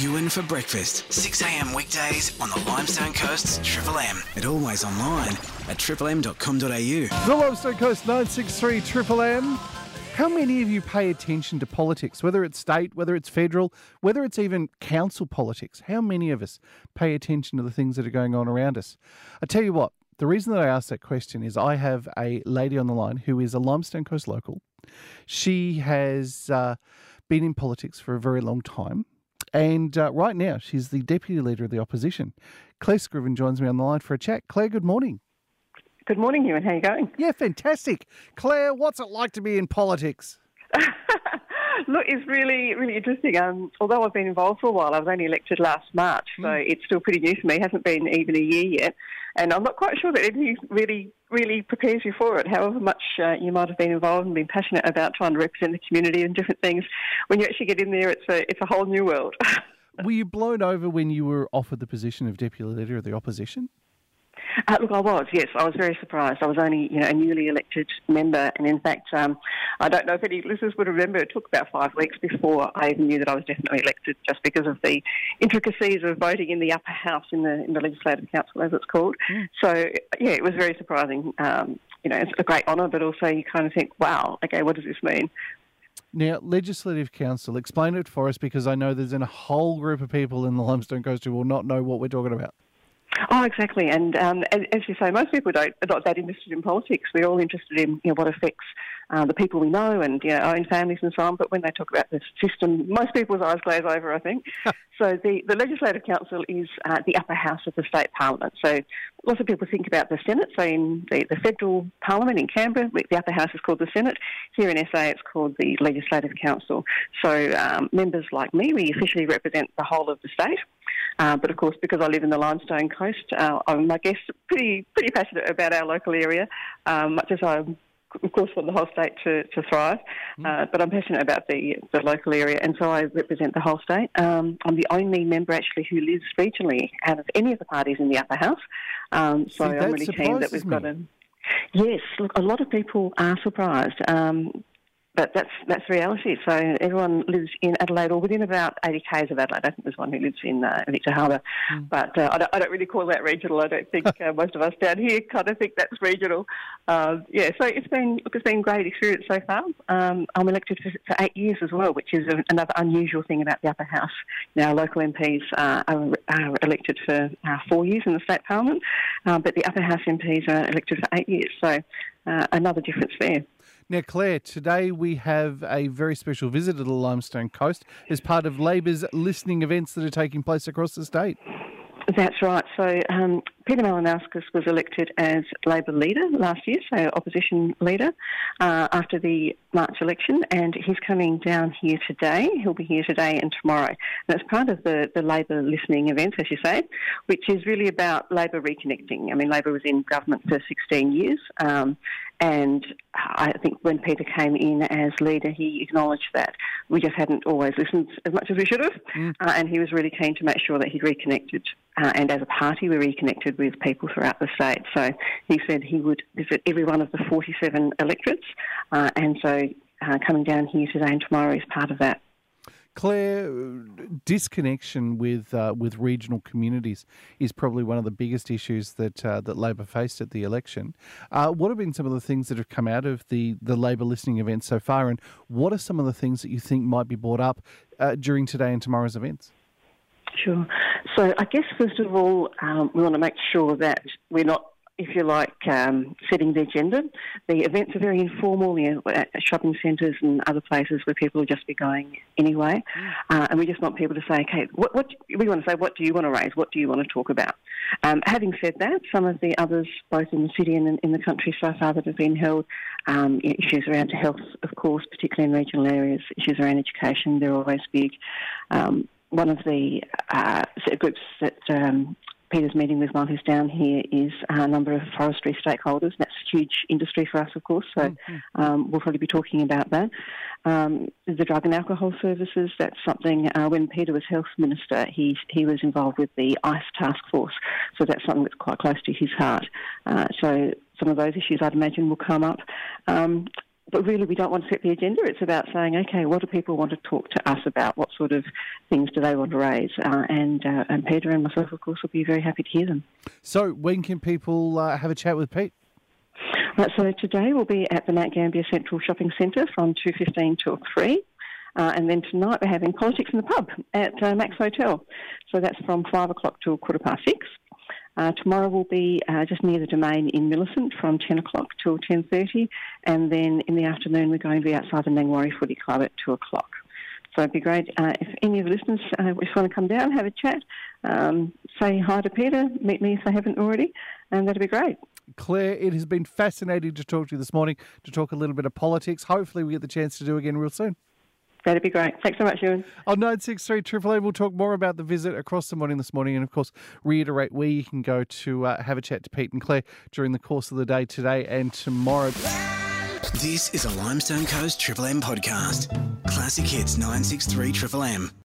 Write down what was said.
Ewan for breakfast, 6 a.m. weekdays on the Limestone Coast's Triple M. And always online at triplem.com.au. The Limestone Coast 963 Triple M. How many of you pay attention to politics, whether it's state, whether it's federal, whether it's even council politics? How many of us pay attention to the things that are going on around us? I tell you what, the reason that I asked that question is I have a lady on the line who is a Limestone Coast local. She has been in politics for a very long time. And right now, she's the Deputy Leader of the Opposition. Claire Scriven joins me on the line for a chat. Claire, good morning. Good morning, Ewan. How are you going? Yeah, fantastic. Claire, what's it like to be in politics? Look, it's really, really interesting. Although I've been involved for a while, I was only elected last March, so it's still pretty new for me. It hasn't been even a year yet. And I'm not quite sure that anything really prepares you for it, however much you might have been involved and been passionate about trying to represent the community and different things. When you actually get in there, it's a whole new world. Were you blown over when you were offered the position of Deputy Leader of the Opposition? Look, I was, yes. I was very surprised. I was only, a newly elected member, and in fact, I don't know if any listeners would remember, it took about 5 weeks before I even knew that I was definitely elected, just because of the intricacies of voting in the upper house, in the Legislative Council, as it's called. So, yeah, it was very surprising. It's a great honour, but also you kind of think, wow, okay, what does this mean? Now, Legislative Council, explain it for us, because I know there's a whole group of people in the Limestone Coast who will not know what we're talking about. Oh, exactly. And as you say, most people are not that interested in politics. We're all interested in what affects the people we know and our own families and so on. But when they talk about the system, most people's eyes glaze over, I think. So the Legislative Council is the upper house of the state parliament. So lots of people think about the Senate. So in the federal parliament in Canberra, the upper house is called the Senate. Here in SA, it's called the Legislative Council. So members like me, we officially represent the whole of the state. But of course, because I live in the Limestone Coast, I'm, I guess, pretty passionate about our local area, much as I, of course, want the whole state to thrive. But I'm passionate about the local area, and so I represent the whole state. I'm the only member, actually, who lives regionally out of any of the parties in the upper house. So I'm really keen that we've got a... Yes, look, a lot of people are surprised. But that's reality. So everyone lives in Adelaide or within about 80 k's of Adelaide. I think there's one who lives in Victor Harbour. But I don't really call that regional. I don't think most of us down here kind of think that's regional. So it's been a great experience so far. I'm elected for 8 years as well, which is another unusual thing about the upper house. Now, local MPs are elected for 4 years in the state parliament, but the upper house MPs are elected for 8 years. So another difference there. Now, Claire, today we have a very special visit to the Limestone Coast as part of Labor's listening events that are taking place across the state. That's right. So Peter Malinauskas was elected as Labor leader last year, so opposition leader, after the March election, and he's coming down here today. He'll be here today and tomorrow. And it's part of the Labor listening events, as you say, which is really about Labor reconnecting. I mean, Labor was in government for 16 years, and I think when Peter came in as leader, he acknowledged that we just hadn't always listened as much as we should have, and he was really keen to make sure that he'd reconnected. And as a party, we reconnected with people throughout the state. So he said he would visit every one of the 47 electorates, and so coming down here today and tomorrow is part of that. Claire, disconnection with regional communities is probably one of the biggest issues that Labor faced at the election. What have been some of the things that have come out of the Labor listening events so far, and what are some of the things that you think might be brought up during today and tomorrow's events? Sure. So I guess, first of all, we want to make sure that we're not, if you like, setting the agenda. The events are very informal, at shopping centres and other places where people will just be going anyway. And we just want people to say, okay, what we want to say, what do you want to raise? What do you want to talk about? Having said that, some of the others, both in the city and in the country so far that have been held, issues around health, of course, particularly in regional areas, issues around education, they're always big. One of the groups that Peter's meeting with while he's down here is a number of forestry stakeholders. That's a huge industry for us, of course, so we'll probably be talking about that. The drug and alcohol services, that's something, when Peter was Health Minister, he was involved with the ICE task force, so that's something that's quite close to his heart. So some of those issues, I'd imagine, will come up. But really, we don't want to set the agenda. It's about saying, okay, what do people want to talk to us about? What sort of things do they want to raise? And Peter and myself, of course, will be very happy to hear them. So when can people have a chat with Pete? Right, so today we'll be at the Mount Gambier Central Shopping Centre from 2:15 till 3. And then tonight we're having politics in the pub at Max Hotel. So that's from 5 o'clock till 6:15. Tomorrow will be just near the Domain in Millicent from 10 o'clock till 10:30. And then in the afternoon we're going to be outside the Nangwarry Footy Club at 2 o'clock. So it'd be great if any of the listeners just want to come down, have a chat, say hi to Peter, meet me if they haven't already, and that'd be great. Claire, it has been fascinating to talk to you this morning, to talk a little bit of politics. Hopefully we get the chance to do again real soon. That'd be great. Thanks so much, Ewan. On 963 Triple M, we'll talk more about the visit across the morning this morning and, of course, reiterate where you can go to have a chat to Pete and Claire during the course of the day today and tomorrow. This is a Limestone Coast Triple M podcast. Classic Hits 963 Triple M.